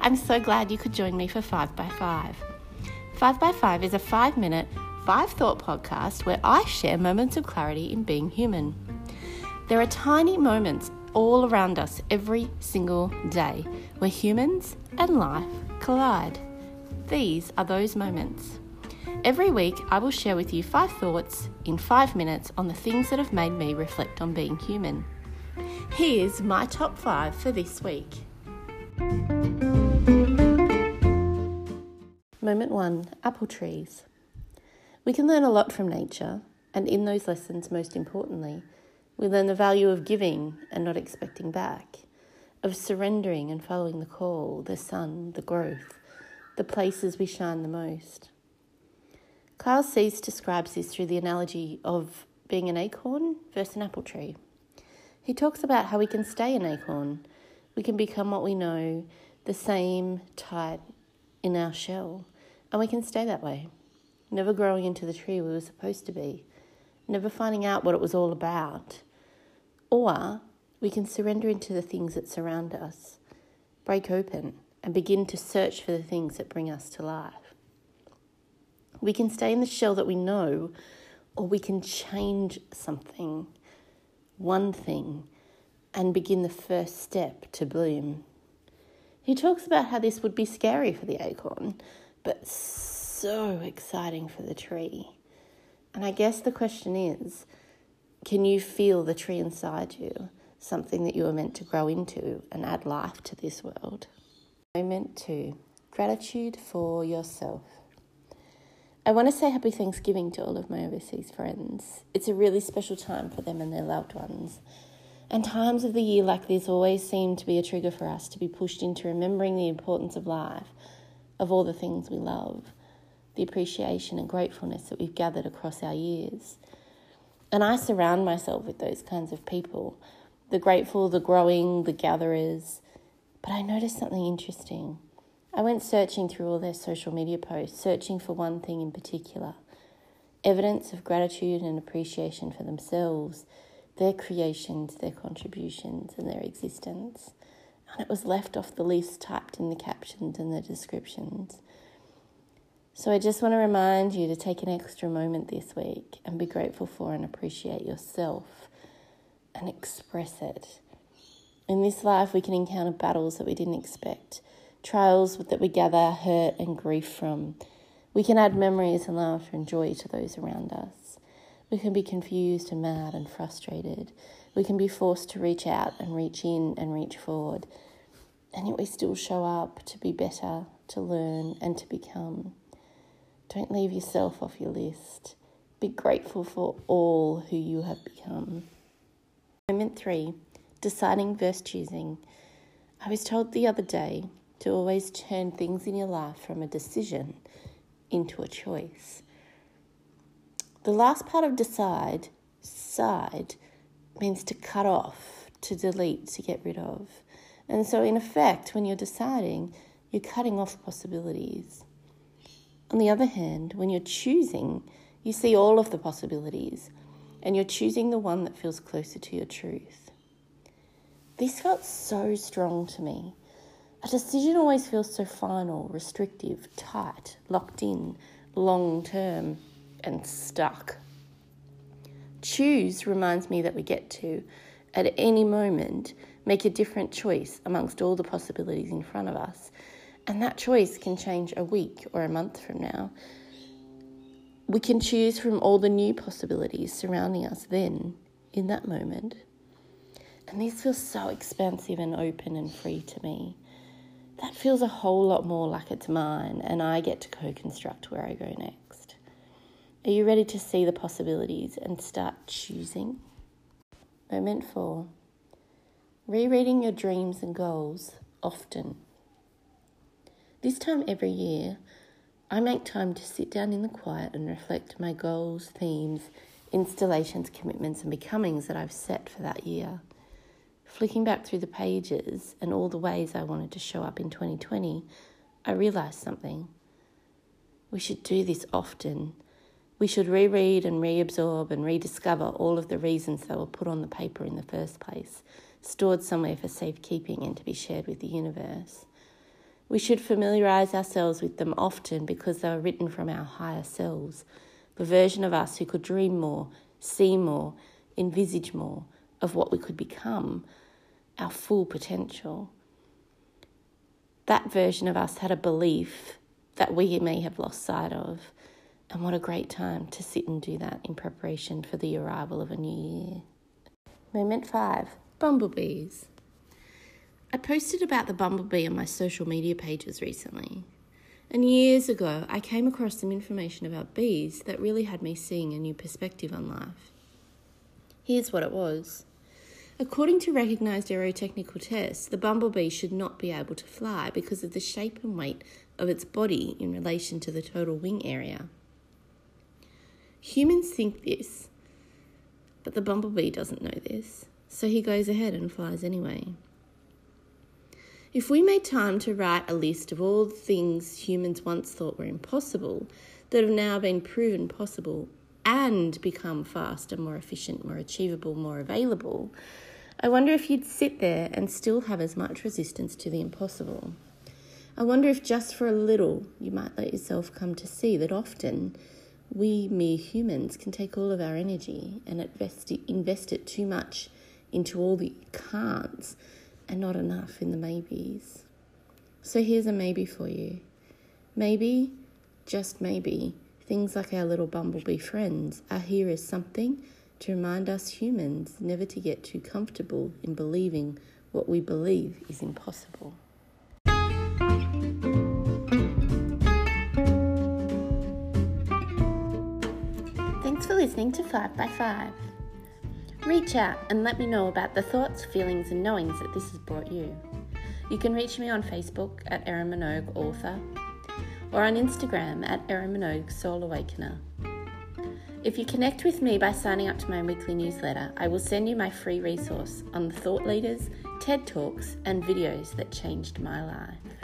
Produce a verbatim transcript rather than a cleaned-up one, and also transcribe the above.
I'm so glad you could join me for five by five. five by five is a five-minute, five-thought podcast where I share moments of clarity in being human. There are tiny moments all around us every single day where humans and life collide. These are those moments. Every week, I will share with you five thoughts in five minutes on the things that have made me reflect on being human. Here's my top five for this week. Moment one, apple trees. We can learn a lot from nature, and in those lessons, most importantly, we learn the value of giving and not expecting back, of surrendering and following the call, the sun, the growth, the places we shine the most. Carl Cese describes this through the analogy of being an acorn versus an apple tree. He talks about how we can stay an acorn. We can become what we know, the same tight in our shell, and we can stay that way, never growing into the tree we were supposed to be, never finding out what it was all about. Or we can surrender into the things that surround us, break open, and begin to search for the things that bring us to life. We can stay in the shell that we know, or we can change something, one thing, and begin the first step to bloom. He talks about how this would be scary for the acorn, but so exciting for the tree. And I guess the question is, can you feel the tree inside you, something that you were meant to grow into and add life to this world? Moment two, gratitude for yourself. I want to say happy Thanksgiving to all of my overseas friends. It's a really special time for them and their loved ones. And times of the year like this always seem to be a trigger for us to be pushed into remembering the importance of life, of all the things we love, the appreciation and gratefulness that we've gathered across our years. And I surround myself with those kinds of people, the grateful, the growing, the gatherers. But I noticed something interesting. I went searching through all their social media posts, searching for one thing in particular, evidence of gratitude and appreciation for themselves, their creations, their contributions, and their existence. And it was left off the list, typed in the captions and the descriptions. So I just want to remind you to take an extra moment this week and be grateful for and appreciate yourself and express it. In this life, we can encounter battles that we didn't expect, trials that we gather hurt and grief from. We can add memories and laughter and joy to those around us. We can be confused and mad and frustrated. We can be forced to reach out and reach in and reach forward. And yet we still show up to be better, to learn and to become. Don't leave yourself off your list. Be grateful for all who you have become. Moment three, deciding versus choosing. I was told the other day to always turn things in your life from a decision into a choice. The last part of decide, side, means to cut off, to delete, to get rid of. And so in effect, when you're deciding, you're cutting off possibilities. On the other hand, when you're choosing, you see all of the possibilities, and you're choosing the one that feels closer to your truth. This felt so strong to me. A decision always feels so final, restrictive, tight, locked in, long-term, and stuck. Choose reminds me that we get to, at any moment, make a different choice amongst all the possibilities in front of us. And that choice can change a week or a month from now. We can choose from all the new possibilities surrounding us then, in that moment. And this feels so expansive and open and free to me. That feels a whole lot more like it's mine, and I get to co-construct where I go next. Are you ready to see the possibilities and start choosing? Moment four. Rereading your dreams and goals often. This time every year, I make time to sit down in the quiet and reflect my goals, themes, installations, commitments and becomings that I've set for that year. Flicking back through the pages and all the ways I wanted to show up in twenty twenty, I realised something. We should do this often. We should reread and reabsorb and rediscover all of the reasons they were put on the paper in the first place, stored somewhere for safekeeping and to be shared with the universe. We should familiarise ourselves with them often because they were written from our higher selves, the version of us who could dream more, see more, envisage more of what we could become, our full potential. That version of us had a belief that we may have lost sight of, and what a great time to sit and do that in preparation for the arrival of a new year. Moment five, bumblebees. I posted about the bumblebee on my social media pages recently, and years ago I came across some information about bees that really had me seeing a new perspective on life. Here's what it was. According to recognised aerotechnical tests, the bumblebee should not be able to fly because of the shape and weight of its body in relation to the total wing area. Humans think this, but the bumblebee doesn't know this, so he goes ahead and flies anyway. If we made time to write a list of all the things humans once thought were impossible that have now been proven possible and become faster, more efficient, more achievable, more available, I wonder if you'd sit there and still have as much resistance to the impossible. I wonder if just for a little you might let yourself come to see that often we mere humans can take all of our energy and invest it, invest it too much into all the can'ts and not enough in the maybes. So here's a maybe for you. Maybe, just maybe, things like our little bumblebee friends are here as something to remind us humans never to get too comfortable in believing what we believe is impossible. Thanks for listening to five by five. Reach out and let me know about the thoughts, feelings and knowings that this has brought you. You can reach me on Facebook at Erin Minogue Author or on Instagram at Erin Minogue Soul Awakener. If you connect with me by signing up to my weekly newsletter, I will send you my free resource on the thought leaders, TED Talks, and videos that changed my life.